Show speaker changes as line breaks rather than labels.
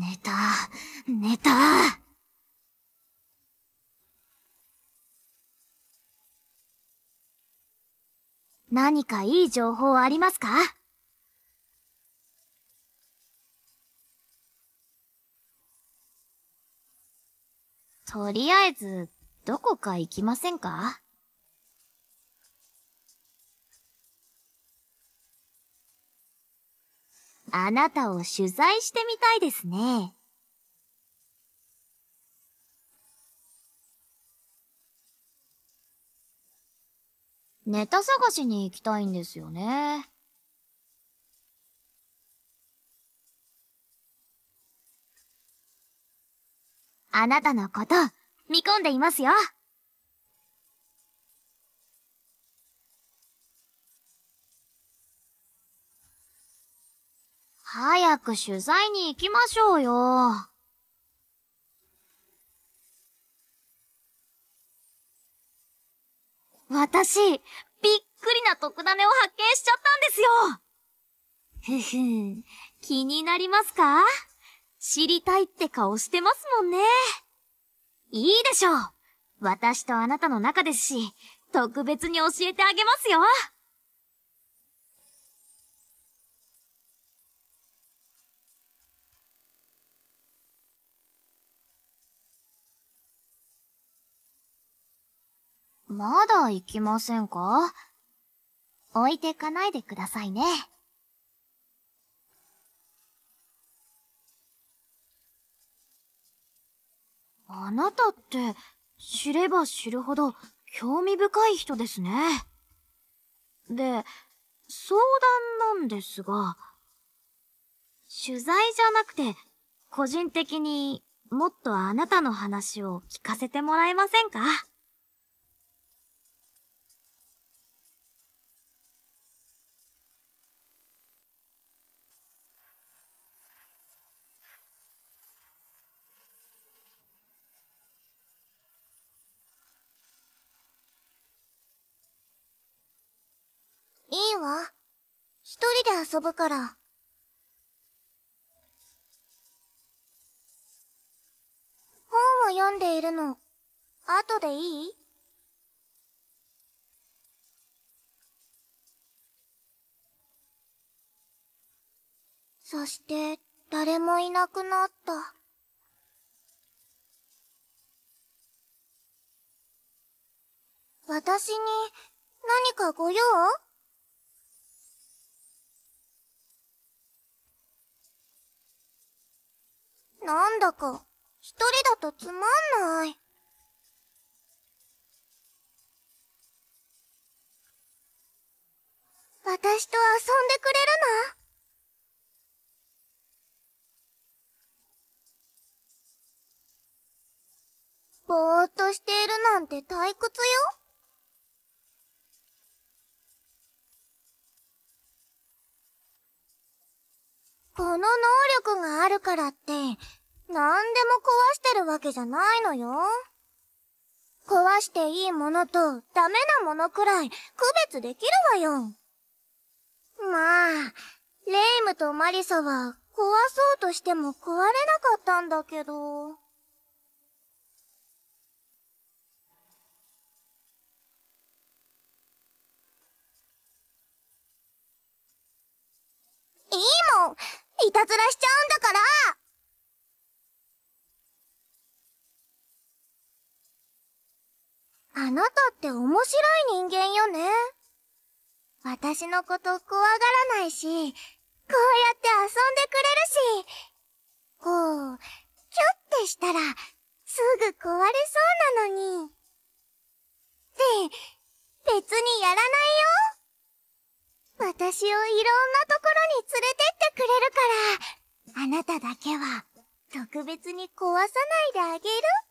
寝た、寝た。何かいい情報ありますか？とりあえず、どこか行きませんか？あなたを取材してみたいですね。ネタ探しに行きたいんですよね。あなたのこと見込んでいますよ。早く取材に行きましょうよ。私、びっくりな特ダネを発見しちゃったんですよ。ふふ、気になりますか？知りたいって顔してますもんね。いいでしょう。私とあなたの仲ですし、特別に教えてあげますよ。まだ行きませんか？置いてかないでくださいね。あなたって、知れば知るほど興味深い人ですね。で、相談なんですが、取材じゃなくて、個人的にもっとあなたの話を聞かせてもらえませんか？
いいわ。一人で遊ぶから。本を読んでいるの。後でいい？そして、誰もいなくなった。私に、何かご用？なんだか、一人だとつまんない。私と遊んでくれるな？ぼーっとしているなんて退屈よ。この能力があるからって、何でも壊してるわけじゃないのよ。壊していいものとダメなものくらい区別できるわよ。まあ、レイムとマリサは壊そうとしても壊れなかったんだけど。いいもん、いたずらしちゃうんだから。あなたって面白い人間よね。私のこと怖がらないし、こうやって遊んでくれるし、こう、キュッてしたら、すぐ壊れそうなのに。って別にやらないよ。私をいろんなところに連れてってくれるから、あなただけは特別に壊さないであげる。